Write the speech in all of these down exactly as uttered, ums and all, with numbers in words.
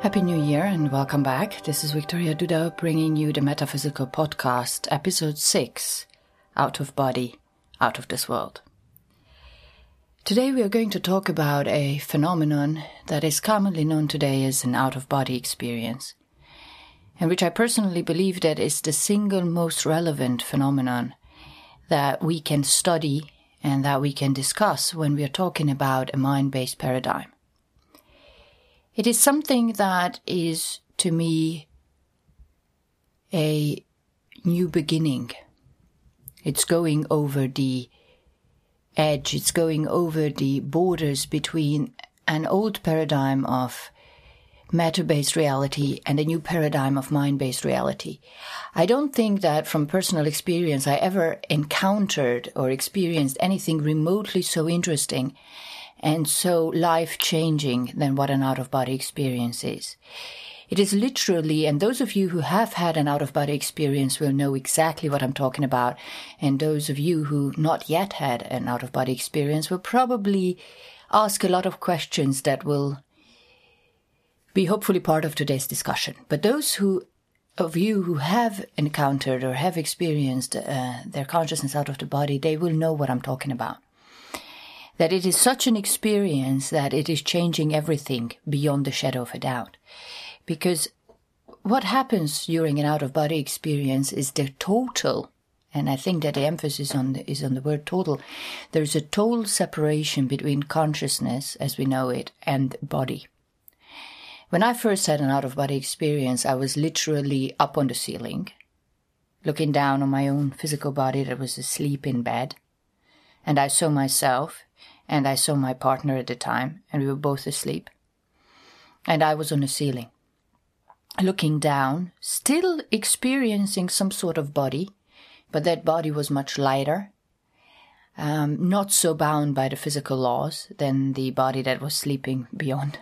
Happy New Year and welcome back. This is Victoria Duda bringing you the Metaphysical Podcast, episode six, Out of Body, Out of this World. Today we are going to talk about a phenomenon that is commonly known today as an out-of-body experience, and which I personally believe that is the single most relevant phenomenon that we can study and that we can discuss when we are talking about a mind-based paradigm. It is something that is, to me, a new beginning. It's going over the edge, it's going over the borders between an old paradigm of matter-based reality and a new paradigm of mind-based reality. I don't think that from personal experience I ever encountered or experienced anything remotely so interesting and so life-changing than what an out-of-body experience is. It is literally, and those of you who have had an out-of-body experience will know exactly what I'm talking about, and those of you who not yet had an out-of-body experience will probably ask a lot of questions that will be hopefully part of today's discussion. But those who of you who have encountered or have experienced uh, their consciousness out of the body, they will know what I'm talking about. That it is such an experience that it is changing everything beyond the shadow of a doubt. Because what happens during an out-of-body experience is the total, and I think that the emphasis on the, is on the word total, there's a total separation between consciousness, as we know it, and body. When I first had an out-of-body experience, I was literally up on the ceiling, looking down on my own physical body that was asleep in bed, and I saw myself, and I saw my partner at the time, and we were both asleep. And I was on the ceiling, looking down, still experiencing some sort of body, but that body was much lighter, um, not so bound by the physical laws than the body that was sleeping beyond.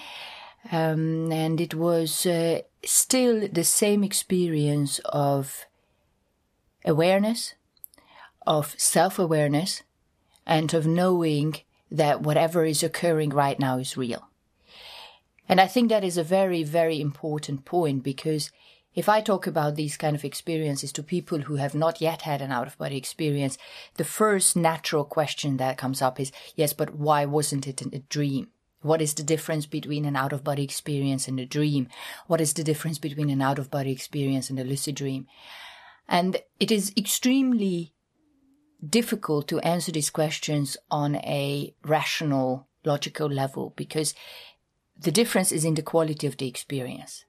Um, and it was uh, still the same experience of awareness, of self-awareness, and of knowing that whatever is occurring right now is real. And I think that is a very, very important point, because if I talk about these kind of experiences to people who have not yet had an out-of-body experience, the first natural question that comes up is, yes, but why wasn't it a dream? What is the difference between an out-of-body experience and a dream? What is the difference between an out-of-body experience and a lucid dream? And it is extremely difficult to answer these questions on a rational, logical level, because the difference is in the quality of the experience.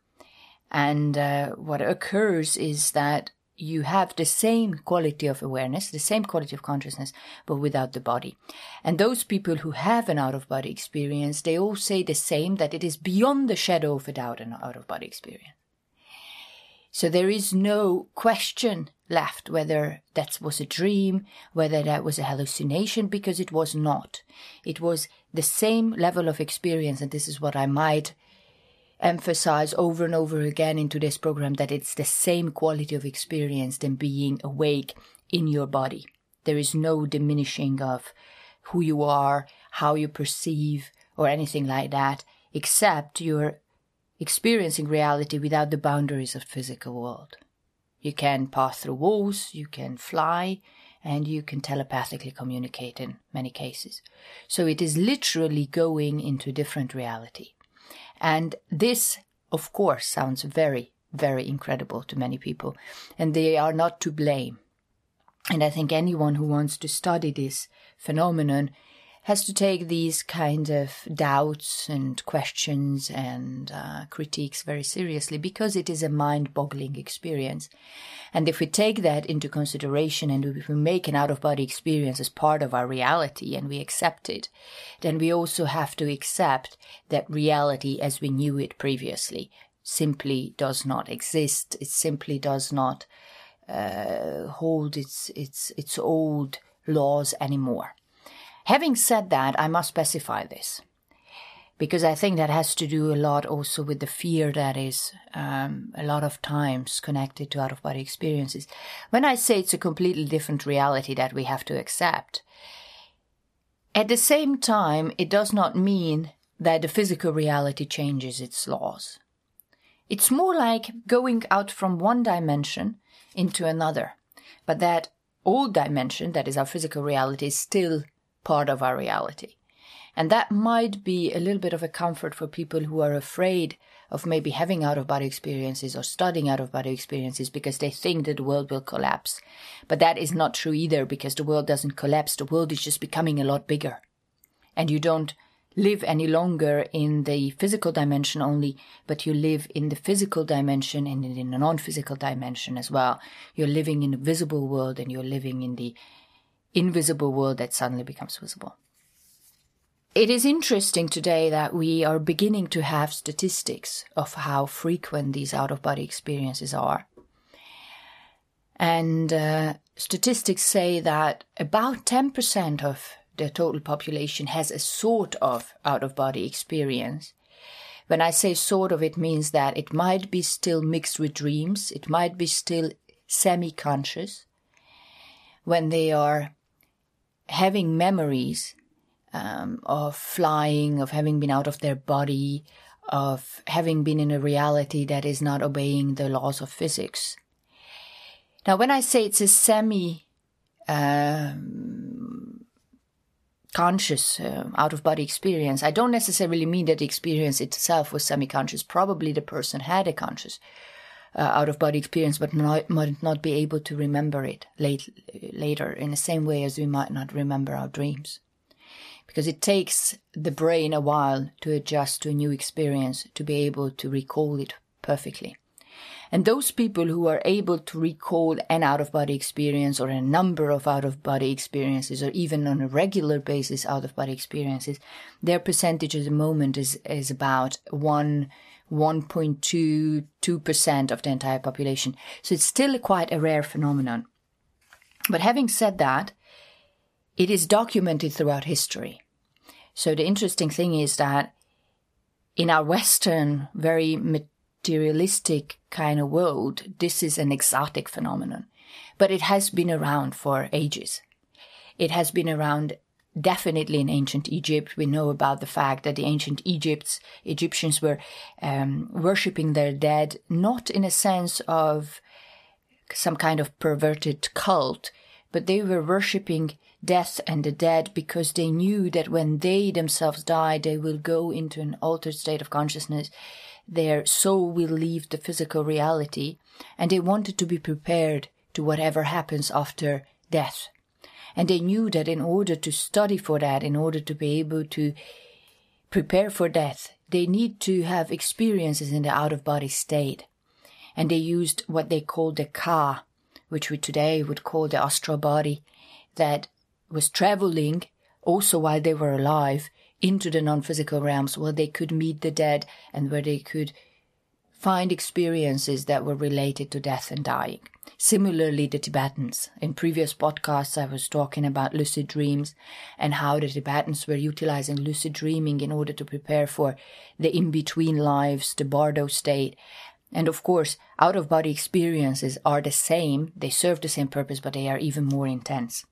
And uh, what occurs is that you have the same quality of awareness, the same quality of consciousness, but without the body. And those people who have an out-of-body experience, they all say the same, that it is beyond the shadow of a doubt an out-of-body experience. So there is no question left whether that was a dream, whether that was a hallucination, because it was not. It was the same level of experience, and this is what I might emphasize over and over again into this program, that it's the same quality of experience than being awake in your body. There is no diminishing of who you are, how you perceive, or anything like that, except you're experiencing reality without the boundaries of the physical world. You can pass through walls, you can fly, and you can telepathically communicate in many cases. So it is literally going into a different reality. And this, of course, sounds very, very incredible to many people, and they are not to blame. And I think anyone who wants to study this phenomenon has to take these kind of doubts and questions and uh, critiques very seriously, because it is a mind-boggling experience. And if we take that into consideration and if we make an out-of-body experience as part of our reality and we accept it, then we also have to accept that reality as we knew it previously simply does not exist. It simply does not uh, hold its its its old laws anymore. Having said that, I must specify this, because I think that has to do a lot also with the fear that is um, a lot of times connected to out-of-body experiences. When I say it's a completely different reality that we have to accept, at the same time, it does not mean that the physical reality changes its laws. It's more like going out from one dimension into another, but that old dimension, that is our physical reality, is still part of our reality. And that might be a little bit of a comfort for people who are afraid of maybe having out-of-body experiences or studying out-of-body experiences because they think that the world will collapse. But that is not true either, because the world doesn't collapse. The world is just becoming a lot bigger. And you don't live any longer in the physical dimension only, but you live in the physical dimension and in the non-physical dimension as well. You're living in the visible world and you're living in the invisible world that suddenly becomes visible. It is interesting today that we are beginning to have statistics of how frequent these out-of-body experiences are. And uh, statistics say that about ten percent of the total population has a sort of out-of-body experience. When I say sort of, it means that it might be still mixed with dreams. It might be still semi-conscious. When they are having memories um, of flying, of having been out of their body, of having been in a reality that is not obeying the laws of physics. Now, when I say it's a semi- um, conscious uh, out-of-body experience, I don't necessarily mean that the experience itself was semi-conscious. Probably the person had a conscious uh, out-of-body experience, but not, might not be able to remember it late, later in the same way as we might not remember our dreams. Because it takes the brain a while to adjust to a new experience to be able to recall it perfectly. And those people who are able to recall an out-of-body experience or a number of out-of-body experiences, or even on a regular basis out-of-body experiences, their percentage at the moment is, is about one, one point two, two percent of the entire population. So it's still quite a rare phenomenon. But having said that, it is documented throughout history. So the interesting thing is that in our Western, very materialistic kind of world, this is an exotic phenomenon. But it has been around for ages. It has been around definitely in ancient Egypt. We know about the fact that the ancient Egypts, Egyptians were um, worshipping their dead, not in a sense of some kind of perverted cult, but they were worshipping death and the dead because they knew that when they themselves die, they will go into an altered state of consciousness. Their soul will leave the physical reality, and they wanted to be prepared to whatever happens after death. And they knew that in order to study for that, in order to be able to prepare for death, they need to have experiences in the out-of-body state. And they used what they called the Ka, which we today would call the astral body, that was traveling also while they were alive into the non-physical realms where they could meet the dead and where they could find experiences that were related to death and dying. Similarly, the Tibetans. In previous podcasts, I was talking about lucid dreams and how the Tibetans were utilizing lucid dreaming in order to prepare for the in-between lives, the bardo state. And of course, out-of-body experiences are the same. They serve the same purpose, but they are even more intense.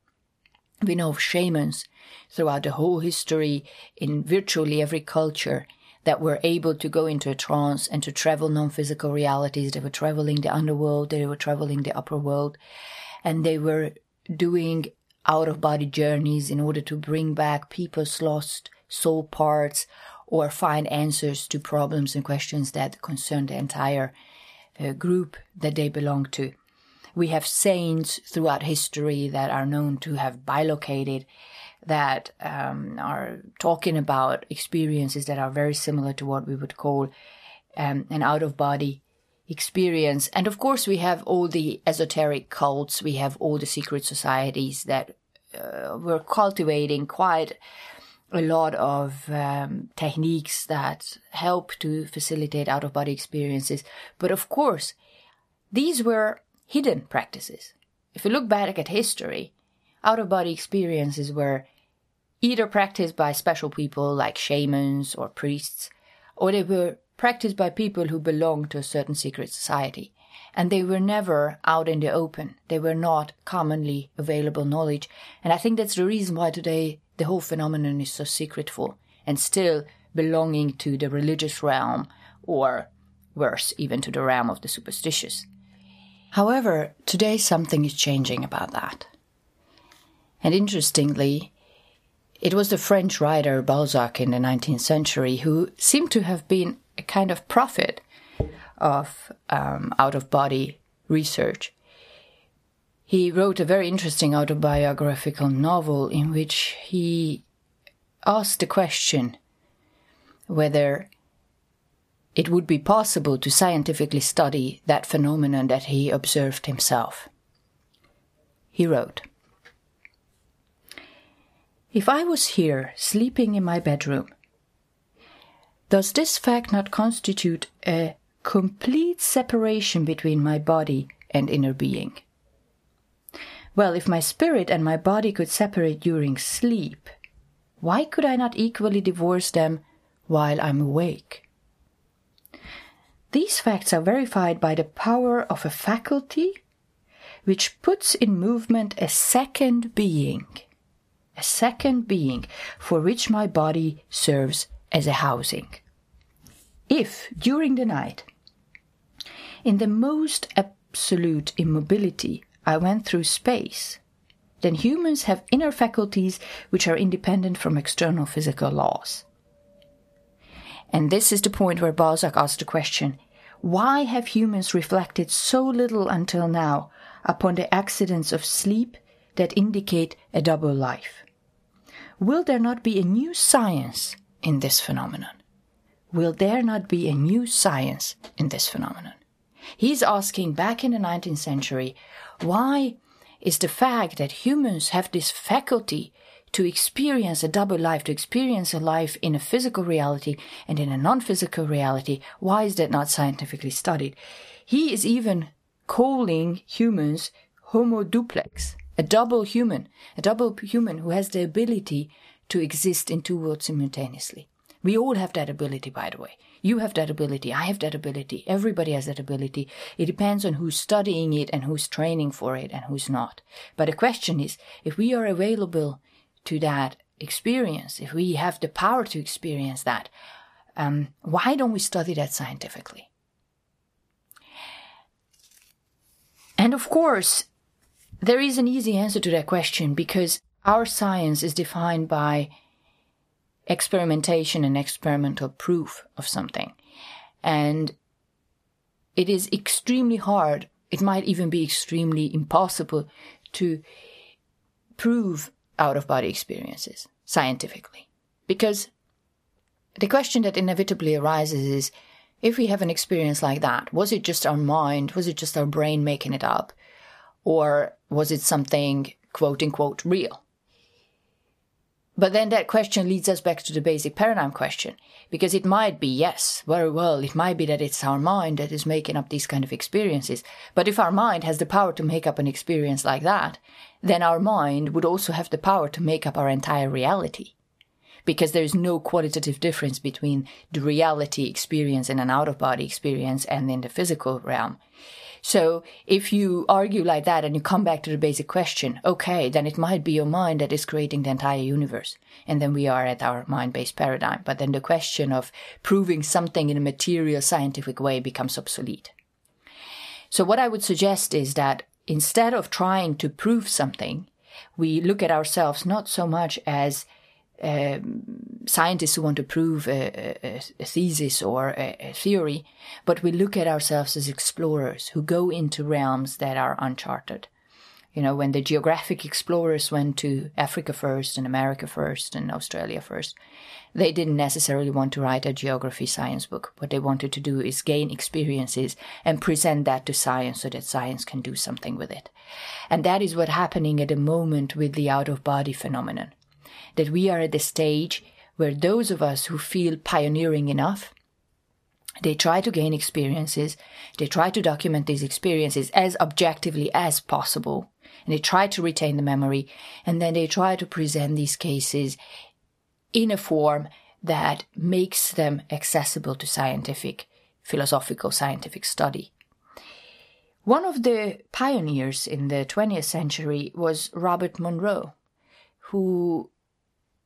We know of shamans throughout the whole history in virtually every culture that were able to go into a trance and to travel non-physical realities. They were traveling the underworld, they were traveling the upper world, and they were doing out-of-body journeys in order to bring back people's lost soul parts or find answers to problems and questions that concern the entire uh, group that they belong to. We have saints throughout history that are known to have bilocated, that um, are talking about experiences that are very similar to what we would call um, an out-of-body experience. And of course, we have all the esoteric cults, we have all the secret societies that uh, were cultivating quite a lot of um, techniques that help to facilitate out-of-body experiences. But of course, these were hidden practices. If you look back at history, out-of-body experiences were either practiced by special people like shamans or priests, or they were practiced by people who belonged to a certain secret society. And they were never out in the open. They were not commonly available knowledge. And I think that's the reason why today the whole phenomenon is so secretful and still belonging to the religious realm, or worse, even to the realm of the superstitious. However, today something is changing about that. And interestingly, it was the French writer Balzac in the nineteenth century who seemed to have been a kind of prophet of um, out-of-body research. He wrote a very interesting autobiographical novel in which he asked the question whether it would be possible to scientifically study that phenomenon that he observed himself. He wrote, "If I was here, sleeping in my bedroom, does this fact not constitute a complete separation between my body and inner being? Well, if my spirit and my body could separate during sleep, why could I not equally divorce them while I'm awake? These facts are verified by the power of a faculty which puts in movement a second being, a second being for which my body serves as a housing. If, during the night, in the most absolute immobility, I went through space, then humans have inner faculties which are independent from external physical laws." And this is the point where Balzac asked the question, why have humans reflected so little until now upon the accidents of sleep that indicate a double life? Will there not be a new science in this phenomenon? Will there not be a new science in this phenomenon? He's asking, back in the nineteenth century, why is the fact that humans have this faculty to experience a double life, to experience a life in a physical reality and in a non-physical reality, why is that not scientifically studied? He is even calling humans homo duplex, a double human, a double human who has the ability to exist in two worlds simultaneously. We all have that ability, by the way. You have that ability, I have that ability, everybody has that ability. It depends on who's studying it and who's training for it and who's not. But the question is, if we are available to that experience, if we have the power to experience that, um, why don't we study that scientifically? And of course, there is an easy answer to that question, because our science is defined by experimentation and experimental proof of something. And it is extremely hard, it might even be extremely impossible to prove out-of-body experiences scientifically. Because the question that inevitably arises is, if we have an experience like that, was it just our mind, was it just our brain making it up? Or was it something quote-unquote real? But then that question leads us back to the basic paradigm question, because it might be, yes, very well, it might be that it's our mind that is making up these kind of experiences. But if our mind has the power to make up an experience like that, then our mind would also have the power to make up our entire reality, because there is no qualitative difference between the reality experience in an out-of-body experience and in the physical realm. So if you argue like that and you come back to the basic question, okay, then it might be your mind that is creating the entire universe. And then we are at our mind-based paradigm. But then the question of proving something in a material scientific way becomes obsolete. So what I would suggest is that instead of trying to prove something, we look at ourselves not so much as Um, scientists who want to prove a, a, a thesis or a, a theory, but we look at ourselves as explorers who go into realms that are uncharted. You know, when the geographic explorers went to Africa first and America first and Australia first, they didn't necessarily want to write a geography science book. What they wanted to do is gain experiences and present that to science so that science can do something with it. And that is what's happening at the moment with the out-of-body phenomenon. That we are at the stage where those of us who feel pioneering enough, they try to gain experiences, they try to document these experiences as objectively as possible, and they try to retain the memory, and then they try to present these cases in a form that makes them accessible to scientific, philosophical, scientific study. One of the pioneers in the twentieth century was Robert Monroe, who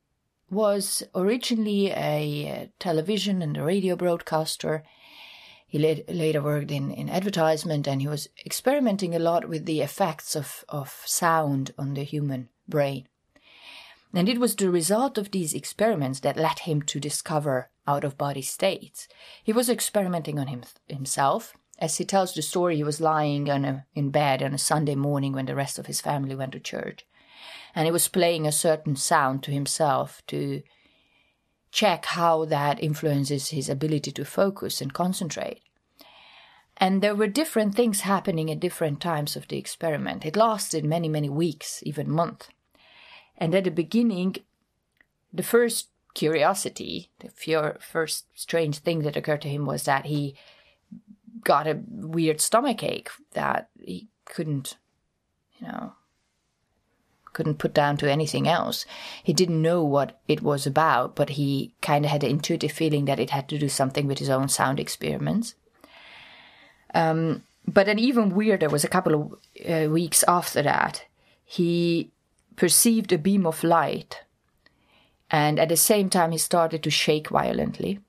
was originally a television and a radio broadcaster. He later worked in, in advertisement, and he was experimenting a lot with the effects of, of sound on the human brain. And it was the result of these experiments that led him to discover out-of-body states. He was experimenting on him, himself. As he tells the story, he was lying on a, in bed on a Sunday morning when the rest of his family went to church. And he was playing a certain sound to himself to check how that influences his ability to focus and concentrate. And there were different things happening at different times of the experiment. It lasted many, many weeks, even months. And at the beginning, the first curiosity, the fear, first strange thing that occurred to him was that he got a weird stomachache that he couldn't, you know, couldn't put down to anything else. He didn't know what it was about, but he kind of had an intuitive feeling that it had to do something with his own sound experiments. Um, but then even weirder was a couple of uh, weeks after that, he perceived a beam of light, and at the same time he started to shake violently,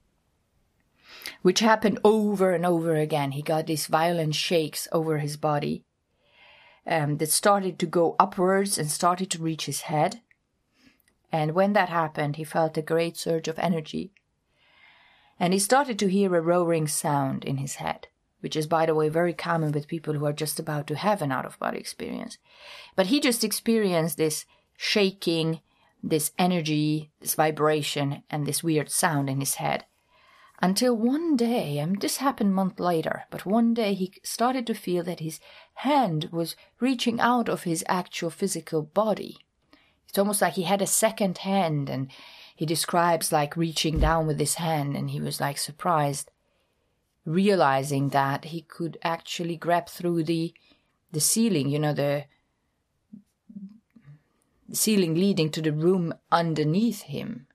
which happened over and over again. He got these violent shakes over his body um, that started to go upwards and started to reach his head. And when that happened, he felt a great surge of energy. And he started to hear a roaring sound in his head, which is, by the way, very common with people who are just about to have an out-of-body experience. But he just experienced this shaking, this energy, this vibration, and this weird sound in his head. Until one day, and this happened a month later, but one day he started to feel that his hand was reaching out of his actual physical body. It's almost like he had a second hand, and he describes like reaching down with his hand, and he was like surprised, realizing that he could actually grab through the the ceiling, you know, the, the ceiling leading to the room underneath him.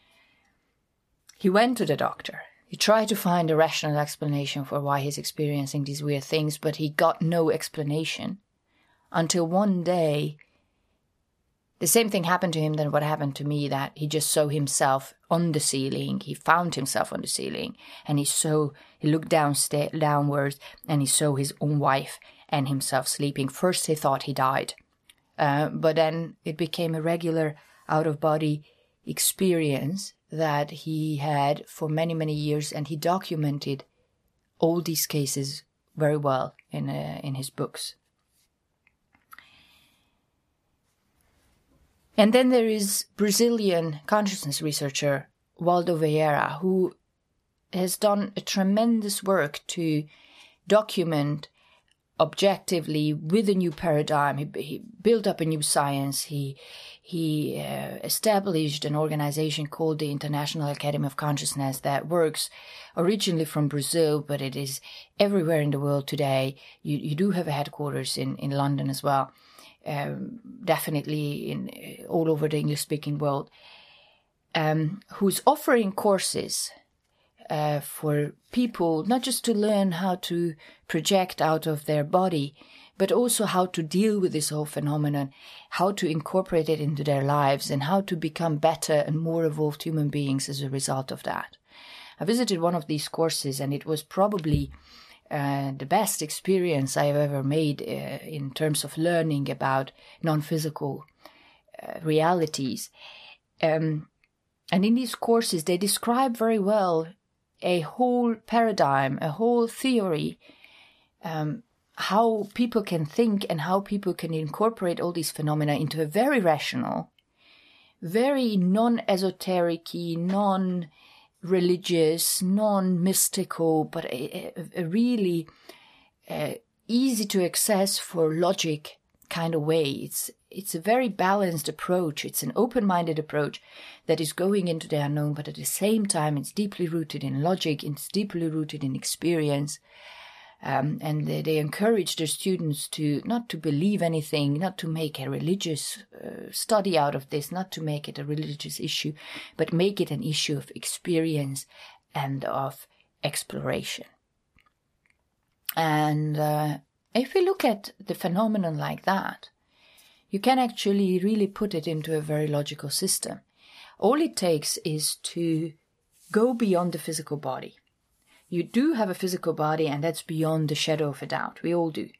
He went to the doctor. He tried to find a rational explanation for why he's experiencing these weird things, but he got no explanation until one day the same thing happened to him than what happened to me, that he just saw himself on the ceiling. He found himself on the ceiling, and he saw, he looked downsta- downwards, and he saw his own wife and himself sleeping. First he thought he died, uh, but then it became a regular out-of-body experience that he had for many, many years, and he documented all these cases very well in uh, in his books. And then there is Brazilian consciousness researcher Waldo Vieira, who has done a tremendous work to document objectively with a new paradigm. He, he built up a new science. He he uh, established an organization called the International Academy of Consciousness that works originally from Brazil, but it is everywhere in the world today. You you do have a headquarters in, in London as well. Um, definitely in uh, all over the English-speaking world, um, who's offering courses uh, for people not just to learn how to project out of their body, but also how to deal with this whole phenomenon, how to incorporate it into their lives, and how to become better and more evolved human beings as a result of that. I visited one of these courses, and it was probably Uh, the best experience I have ever made uh, in terms of learning about non-physical uh, realities. Um, and in these courses, they describe very well a whole paradigm, a whole theory, um, how people can think and how people can incorporate all these phenomena into a very rational, very non-esoteric-y, non- religious, non-mystical, but a, a really uh, easy to access for logic kind of way. It's it's a very balanced approach. It's an open-minded approach that is going into the unknown, but at the same time it's deeply rooted in logic, it's deeply rooted in experience. Um, and they, they encourage their students to not to believe anything, not to make a religious uh, study out of this, not to make it a religious issue, but make it an issue of experience and of exploration. And uh, if we look at the phenomenon like that, you can actually really put it into a very logical system. All it takes is to go beyond the physical body. You do have a physical body, and that's beyond the shadow of a doubt. We all do.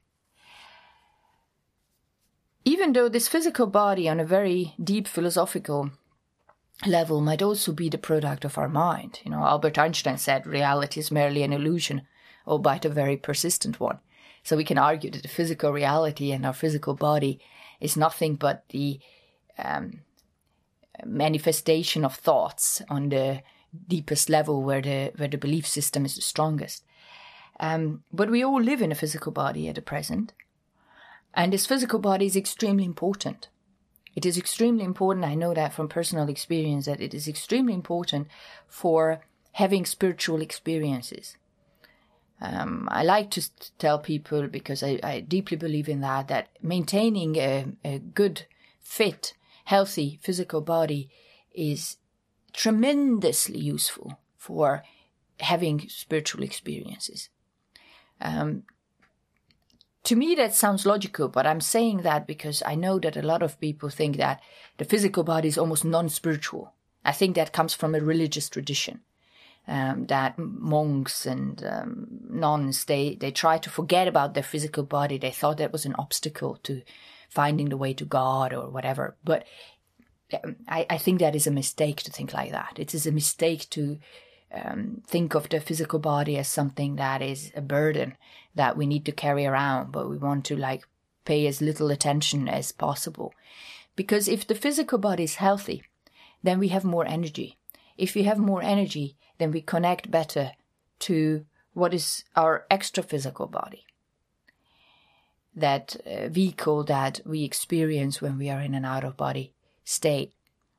Even though this physical body on a very deep philosophical level might also be the product of our mind. You know, Albert Einstein said reality is merely an illusion, albeit a very persistent one. So we can argue that the physical reality and our physical body is nothing but the um, manifestation of thoughts on the deepest level where the where the belief system is the strongest. Um, but we all live in a physical body at the present. And this physical body is extremely important. It is extremely important, I know that from personal experience, that it is extremely important for having spiritual experiences. Um, I like to tell people, because I, I deeply believe in that, that maintaining a, a good, fit, healthy physical body is tremendously useful for having spiritual experiences. Um, To me, that sounds logical, but I'm saying that because I know that a lot of people think that the physical body is almost non-spiritual. I think that comes from a religious tradition, um, that monks and um, nuns, they, they try to forget about their physical body. They thought that was an obstacle to finding the way to God or whatever. But um, I, I think that is a mistake to think like that. It is a mistake to Um, think of the physical body as something that is a burden that we need to carry around, but we want to like pay as little attention as possible. Because if the physical body is healthy, then we have more energy. If we have more energy, then we connect better to what is our extra physical body. That uh, vehicle that we experience when we are in an out-of-body state.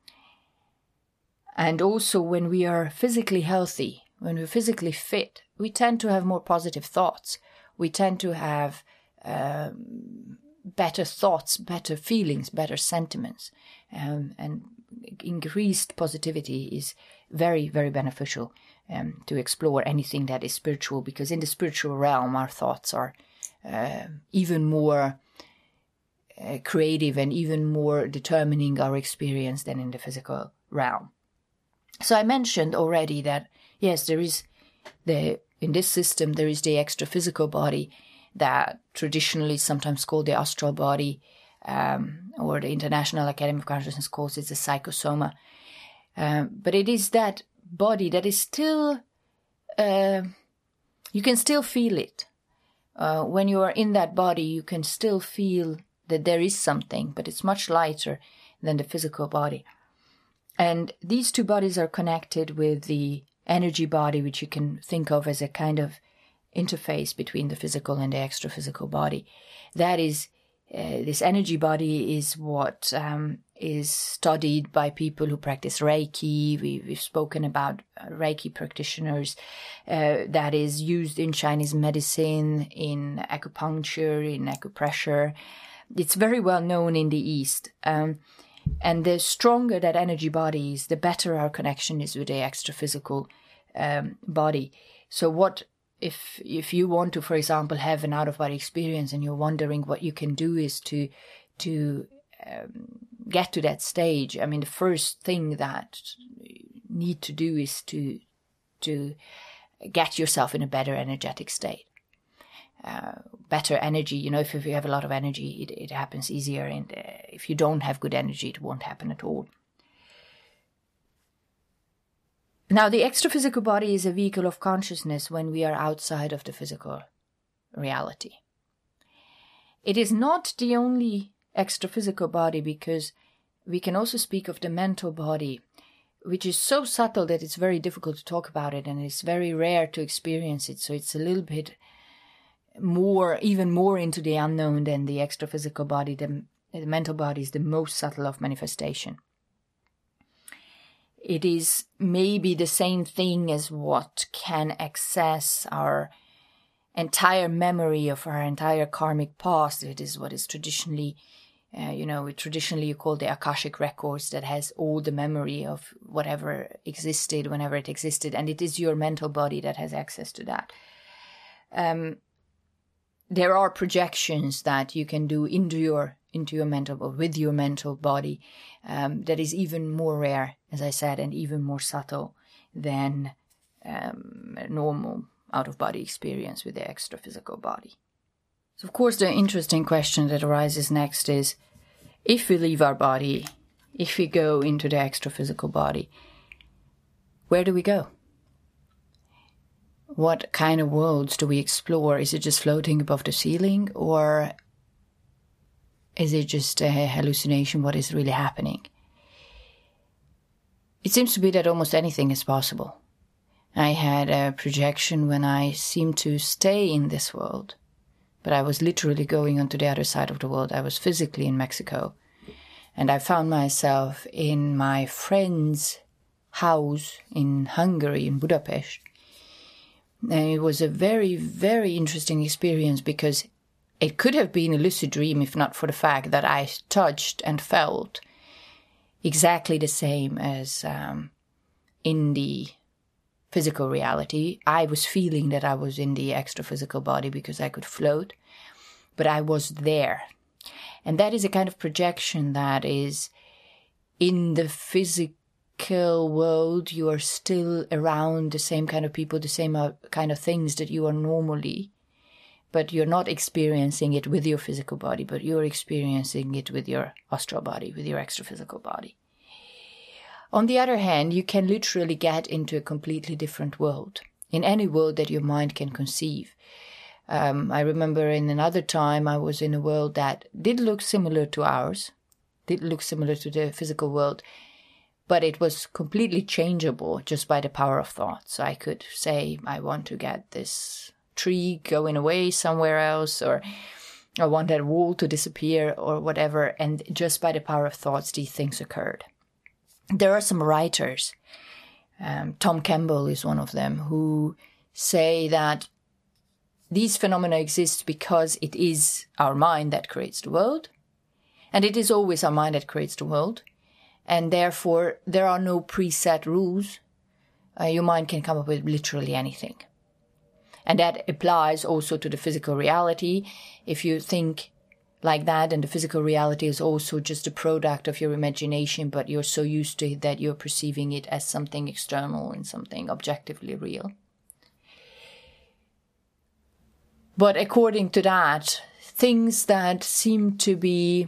And also when we are physically healthy, when we're physically fit, we tend to have more positive thoughts. We tend to have um, better thoughts, better feelings, better sentiments. Um, and increased positivity is very, very beneficial um, to explore anything that is spiritual, because in the spiritual realm, our thoughts are uh, even more uh, creative and even more determining our experience than in the physical realm. So I mentioned already that, yes, there is the, in this system, there is the extra physical body that traditionally sometimes called the astral body, um, or the International Academy of Consciousness calls it the psychosoma. Um, but it is that body that is still, uh, you can still feel it. Uh, when you are in that body, you can still feel that there is something, but it's much lighter than the physical body. And these two bodies are connected with the energy body, which you can think of as a kind of interface between the physical and the extra physical body. That is, uh, this energy body is what um, is studied by people who practice Reiki. We, we've spoken about uh, Reiki practitioners. Uh, that is used in Chinese medicine, in acupuncture, in acupressure. It's very well known in the East. Um, And the stronger that energy body is, the better our connection is with the extra physical um, body. So what if if you want to, for example, have an out-of-body experience and you're wondering what you can do is to to um, get to that stage? I mean, the first thing that you need to do is to to get yourself in a better energetic state. Uh, better energy, you know, if, if you have a lot of energy, it, it happens easier. And uh, if you don't have good energy, it won't happen at all. Now, the extra physical body is a vehicle of consciousness when we are outside of the physical reality. It is not the only extra physical body, because we can also speak of the mental body, which is so subtle that it's very difficult to talk about it, and it's very rare to experience it. So it's a little bit more, even more into the unknown than the extra physical body. The, the mental body is the most subtle of manifestation. It is maybe the same thing as what can access our entire memory of our entire karmic past. It is what is traditionally, uh, you know, traditionally you call the Akashic records, that has all the memory of whatever existed whenever it existed. And it is your mental body that has access to that. Um, There are projections that you can do into your into your mental, or with your mental body, um, that is even more rare, as I said, and even more subtle than um, a normal out-of-body experience with the extra-physical body. So, of course, the interesting question that arises next is, if we leave our body, if we go into the extra-physical body, where do we go? What kind of worlds do we explore? Is it just floating above the ceiling, or is it just a hallucination? What is really happening? It seems to be that almost anything is possible. I had a projection when I seemed to stay in this world, but I was literally going onto the other side of the world. I was physically in Mexico, and I found myself in my friend's house in Hungary, in Budapest. And it was a very, very interesting experience, because it could have been a lucid dream if not for the fact that I touched and felt exactly the same as um, in the physical reality. I was feeling that I was in the extra-physical body because I could float, but I was there. And that is a kind of projection that is in the physical world. You are still around the same kind of people, the same kind of things that you are normally, but you're not experiencing it with your physical body, but you're experiencing it with your astral body, with your extra-physical body. On the other hand, you can literally get into a completely different world, in any world that your mind can conceive. Um, I remember in another time I was in a world that did look similar to ours, did look similar to the physical world, but it was completely changeable just by the power of thought. So I could say, I want to get this tree going away somewhere else, or I want that wall to disappear, or whatever, and just by the power of thoughts these things occurred. There are some writers, um, Tom Campbell is one of them, who say that these phenomena exist because it is our mind that creates the world, and it is always our mind that creates the world, and therefore there are no preset rules. Uh, your mind can come up with literally anything. And that applies also to the physical reality. If you think like that, and the physical reality is also just a product of your imagination, but you're so used to it that you're perceiving it as something external and something objectively real. But according to that, things that seem to be,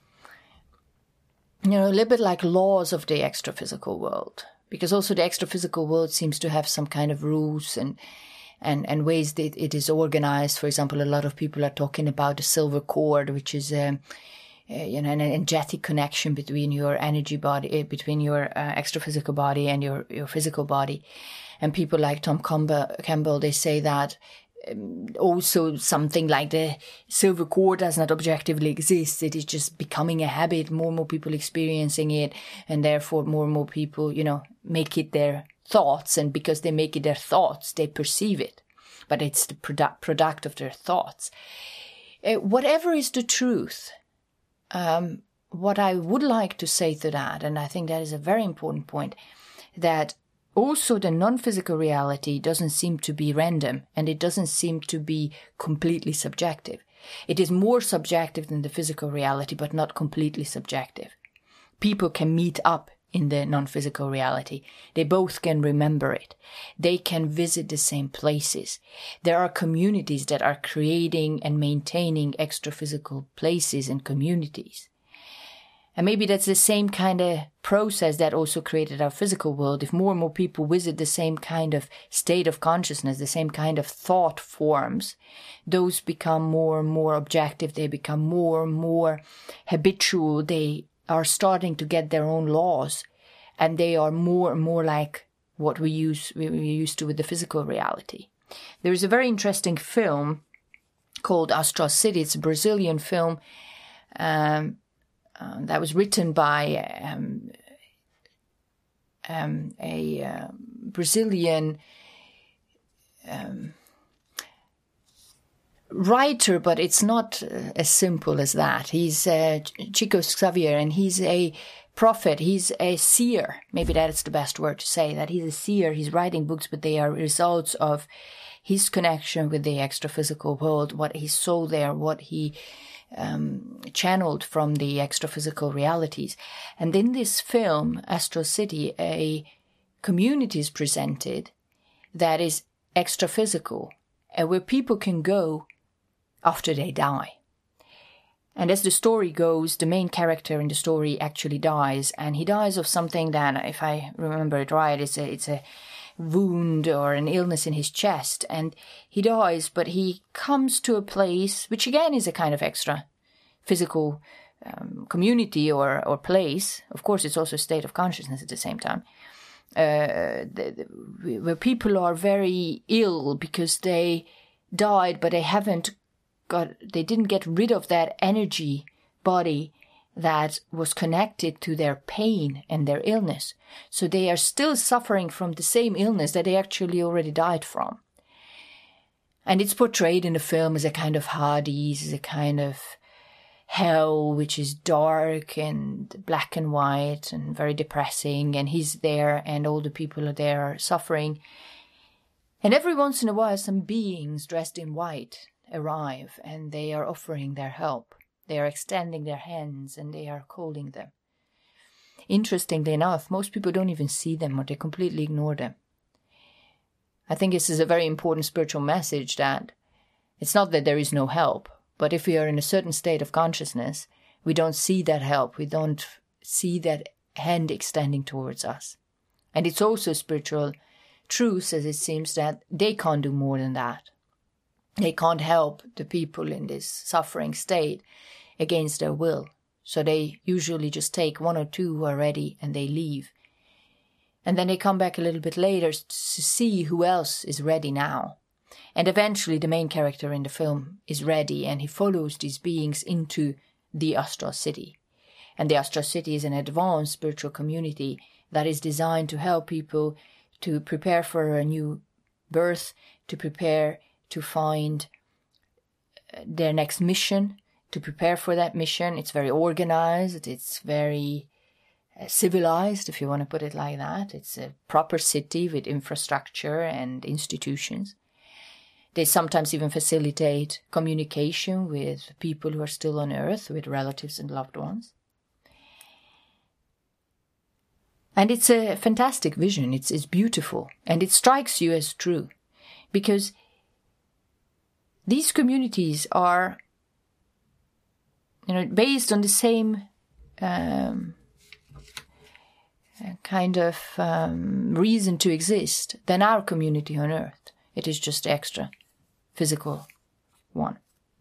you know, a little bit like laws of the extra-physical world, because also the extra-physical world seems to have some kind of rules and And, and ways that it is organized. For example, a lot of people are talking about the silver cord, which is um, uh, you know, an energetic connection between your energy body, uh, between your uh, extra-physical body and your, your physical body. And people like Tom Campbell, they say that um, also something like the silver cord does not objectively exist. It is just becoming a habit, more and more people experiencing it, and therefore more and more people, you know, make it their thoughts, and because they make it their thoughts, they perceive it. But it's the product, product of their thoughts. Uh, whatever is the truth, um, what I would like to say to that, and I think that is a very important point, that also the non-physical reality doesn't seem to be random, and it doesn't seem to be completely subjective. It is more subjective than the physical reality, but not completely subjective. People can meet up in the non-physical reality. They both can remember it. They can visit the same places. There are communities that are creating and maintaining extra-physical places and communities. And maybe that's the same kind of process that also created our physical world. If more and more people visit the same kind of state of consciousness, the same kind of thought forms, those become more and more objective. They become more and more habitual. They are starting to get their own laws, and they are more and more like what we use we were used to with the physical reality. There is a very interesting film called Astral City. It's a Brazilian film um, uh, that was written by um, um, a uh, Brazilian um, writer, but it's not uh, as simple as that. He's uh, Chico Xavier, and he's a prophet. He's a seer. Maybe that is the best word to say, that he's a seer. He's writing books, but they are results of his connection with the extra-physical world, what he saw there, what he um, channeled from the extra-physical realities. And in this film, Astral City, a community is presented that is extra-physical, and where people can go after they die. And as the story goes, the main character in the story actually dies, and he dies of something that, if I remember it right, it's a, it's a wound or an illness in his chest, and he dies, but he comes to a place, which again is a kind of extra physical um, community or, or place. Of course, it's also a state of consciousness at the same time, uh, the, the, where people are very ill because they died, but they haven't got, they didn't get rid of that energy body that was connected to their pain and their illness. So they are still suffering from the same illness that they actually already died from. And it's portrayed in the film as a kind of Hades, as a kind of hell, which is dark and black and white and very depressing. And he's there, and all the people are there are suffering. And every once in a while, some beings dressed in white arrive, and they are offering their help. They are extending their hands, and they are calling them. Interestingly enough, most people don't even see them, or they completely ignore them. I think this is a very important spiritual message, that it's not that there is no help, but if we are in a certain state of consciousness, we don't see that help. We don't see that hand extending towards us. And it's also spiritual truth, as it seems, that they can't do more than that. They can't help the people in this suffering state against their will. So they usually just take one or two who are ready and they leave. And then they come back a little bit later to see who else is ready now. And eventually the main character in the film is ready, and he follows these beings into the Astral City. And the Astral City is an advanced spiritual community that is designed to help people to prepare for a new birth, to prepare to find their next mission, to prepare for that mission. It's very organized. It's very uh, civilized, if you want to put it like that. It's a proper city with infrastructure and institutions. They sometimes even facilitate communication with people who are still on Earth, with relatives and loved ones. And it's a fantastic vision. It's, it's beautiful. And it strikes you as true. Because these communities are, you know, based on the same um, kind of um, reason to exist than our community on Earth. It is just extra physical one.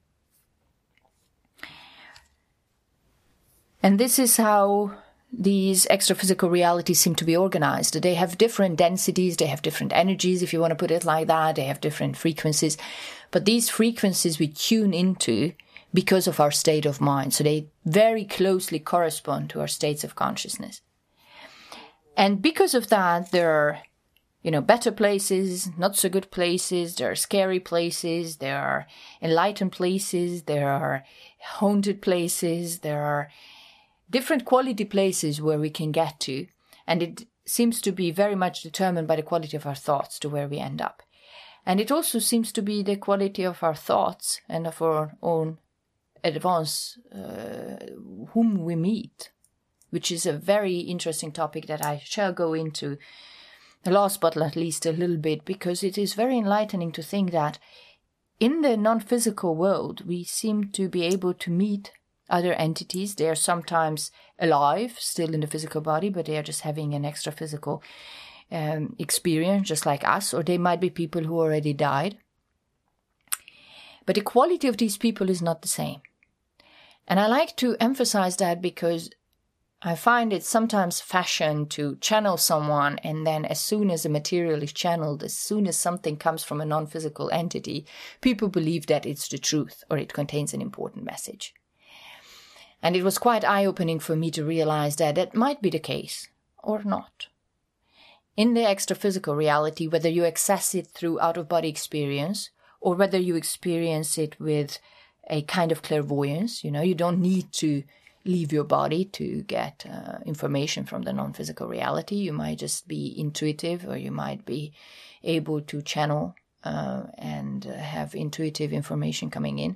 And this is how these extra-physical realities seem to be organized. They have different densities, they have different energies, if you want to put it like that, they have different frequencies. But these frequencies we tune into because of our state of mind. So they very closely correspond to our states of consciousness. And because of that, there are, you know, better places, not so good places, there are scary places, there are enlightened places, there are haunted places, there are different quality places where we can get to. And it seems to be very much determined by the quality of our thoughts to where we end up. And it also seems to be the quality of our thoughts and of our own advance, uh, whom we meet, which is a very interesting topic that I shall go into last but not least a little bit, because it is very enlightening to think that in the non-physical world, we seem to be able to meet other entities. They are sometimes alive, still in the physical body, but they are just having an extra physical um, experience, just like us, or they might be people who already died. But the quality of these people is not the same. And I like to emphasize that because I find it sometimes fashion to channel someone, and then as soon as the material is channeled, as soon as something comes from a non-physical entity, people believe that it's the truth or it contains an important message. And it was quite eye-opening for me to realize that that might be the case or not. In the extra-physical reality, whether you access it through out-of-body experience or whether you experience it with a kind of clairvoyance. You know, you don't need to leave your body to get uh, information from the non-physical reality. You might just be intuitive, or you might be able to channel uh, and have intuitive information coming in.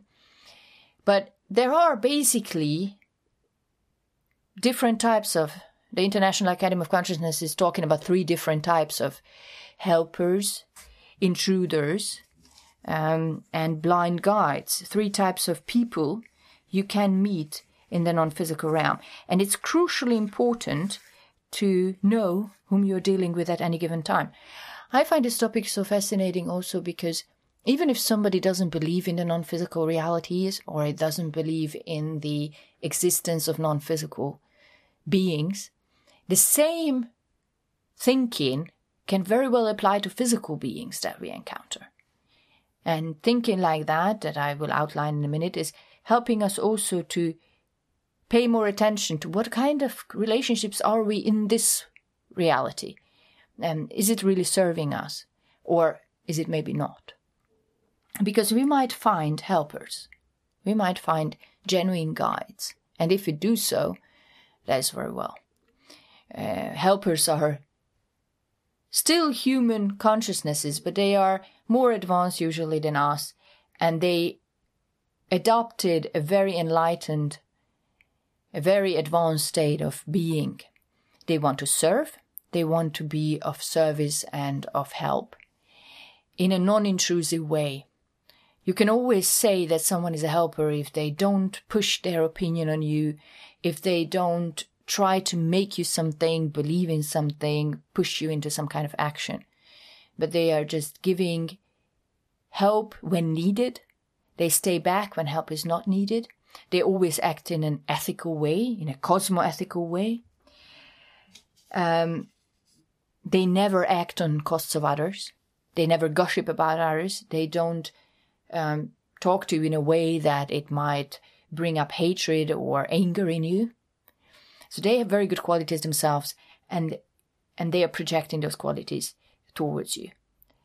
But there are basically different types of, the International Academy of Consciousness is talking about three different types of helpers, intruders, um, and blind guides. Three types of people you can meet in the non-physical realm. And it's crucially important to know whom you're dealing with at any given time. I find this topic so fascinating also because even if somebody doesn't believe in the non-physical realities, or it doesn't believe in the existence of non-physical beings, the same thinking can very well apply to physical beings that we encounter. And thinking like that, that I will outline in a minute, is helping us also to pay more attention to what kind of relationships are we in this reality. And is it really serving us, or is it maybe not? Because we might find helpers. We might find genuine guides. And if we do so, that is very well. Uh, helpers are still human consciousnesses, but they are more advanced usually than us. And they adopted a very enlightened, a very advanced state of being. They want to serve. They want to be of service and of help in a non-intrusive way. You can always say that someone is a helper if they don't push their opinion on you, if they don't try to make you something, believe in something, push you into some kind of action. But they are just giving help when needed. They stay back when help is not needed. They always act in an ethical way, in a cosmo-ethical way. Um, they never act on costs of others. They never gossip about others. They don't Um, talk to you in a way that it might bring up hatred or anger in you. So they have very good qualities themselves, and and they are projecting those qualities towards you.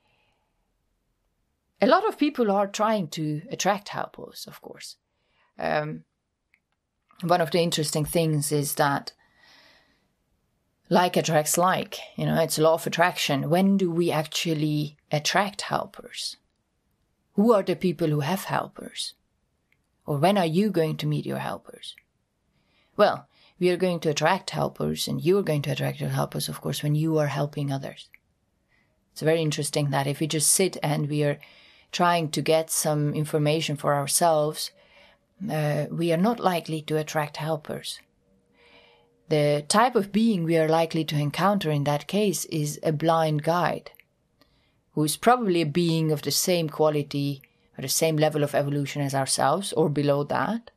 A lot of people are trying to attract helpers, of course. Um, one of the interesting things is that like attracts like. You know, it's a law of attraction. When do we actually attract helpers? Who are the people who have helpers? Or when are you going to meet your helpers? Well, we are going to attract helpers, and you are going to attract your helpers, of course, when you are helping others. It's very interesting that if we just sit and we are trying to get some information for ourselves, uh, we are not likely to attract helpers. The type of being we are likely to encounter in that case is a blind guide, who is probably a being of the same quality or the same level of evolution as ourselves, or below that,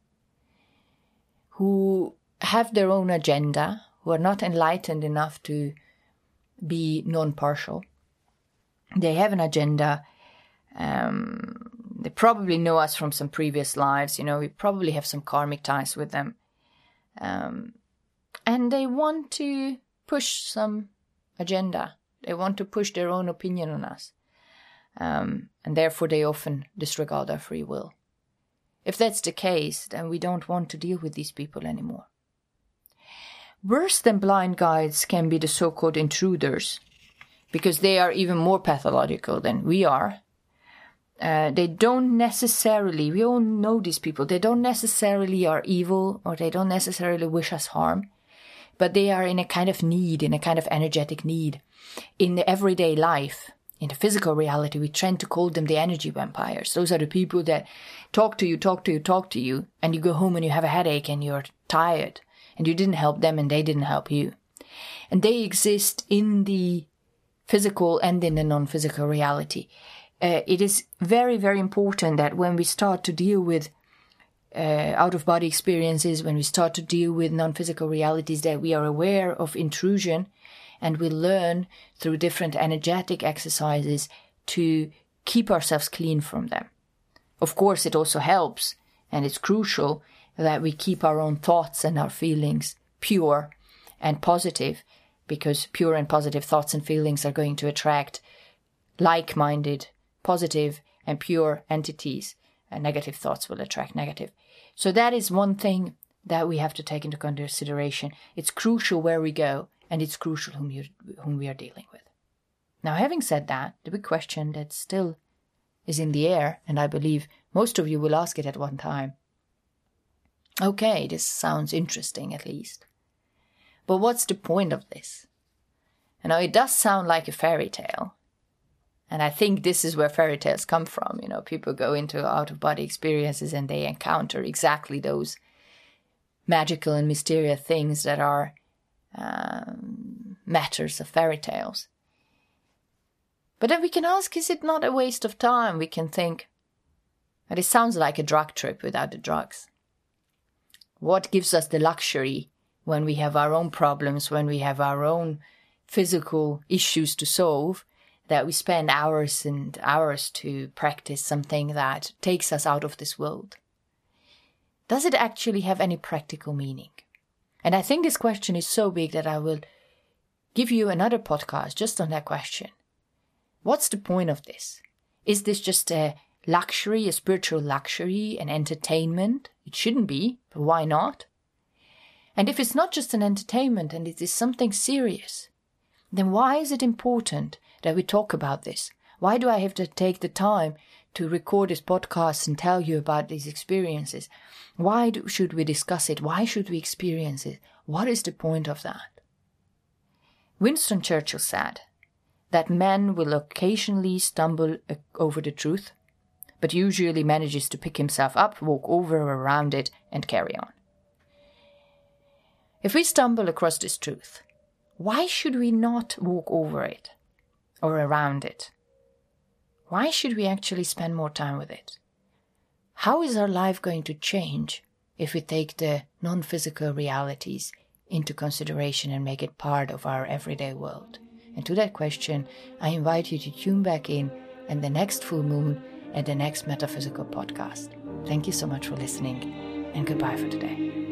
who have their own agenda, who are not enlightened enough to be non-partial. They have an agenda. Um, they probably know us from some previous lives. You know, we probably have some karmic ties with them. Um, and they want to push some agenda. They want to push their own opinion on us. Um, and therefore they often disregard our free will. If that's the case, then we don't want to deal with these people anymore. Worse than blind guides can be the so-called intruders, because they are even more pathological than we are. Uh, they don't necessarily, we all know these people, they don't necessarily are evil, or they don't necessarily wish us harm, but they are in a kind of need, in a kind of energetic need. In the everyday life, in the physical reality, we tend to call them the energy vampires. Those are the people that talk to you, talk to you, talk to you, and you go home and you have a headache and you're tired, and you didn't help them and they didn't help you. And they exist in the physical and in the non-physical reality. Uh, it is very, very important that when we start to deal with uh, out-of-body experiences, when we start to deal with non-physical realities, that we are aware of intrusion, and we learn through different energetic exercises to keep ourselves clean from them. Of course, it also helps, and it's crucial, that we keep our own thoughts and our feelings pure and positive, because pure and positive thoughts and feelings are going to attract like-minded, positive, and pure entities. And negative thoughts will attract negative. So that is one thing that we have to take into consideration. It's crucial where we go, and it's crucial whom, you, whom we are dealing with. Now, having said that, the big question that still is in the air, and I believe most of you will ask it at one time. Okay, this sounds interesting at least. But what's the point of this? You know, it does sound like a fairy tale. And I think this is where fairy tales come from. You know, people go into out-of-body experiences and they encounter exactly those magical and mysterious things that are um, matters of fairy tales. But then we can ask, is it not a waste of time? We can think, and it sounds like a drug trip without the drugs. What gives us the luxury when we have our own problems, when we have our own physical issues to solve, that we spend hours and hours to practice something that takes us out of this world? Does it actually have any practical meaning? And I think this question is so big that I will give you another podcast just on that question. What's the point of this? Is this just a luxury, a spiritual luxury, an entertainment? It shouldn't be, but why not? And if it's not just an entertainment and it is something serious, then why is it important that we talk about this? Why do I have to take the time to record this podcast and tell you about these experiences? Why do, should we discuss it? Why should we experience it? What is the point of that? Winston Churchill said that man will occasionally stumble over the truth, but usually manages to pick himself up, walk over or around it, and carry on. If we stumble across this truth, why should we not walk over it or around it? Why should we actually spend more time with it? How is our life going to change if we take the non-physical realities into consideration and make it part of our everyday world? And to that question, I invite you to tune back in at the next full moon and the next metaphysical podcast. Thank you so much for listening, and goodbye for today.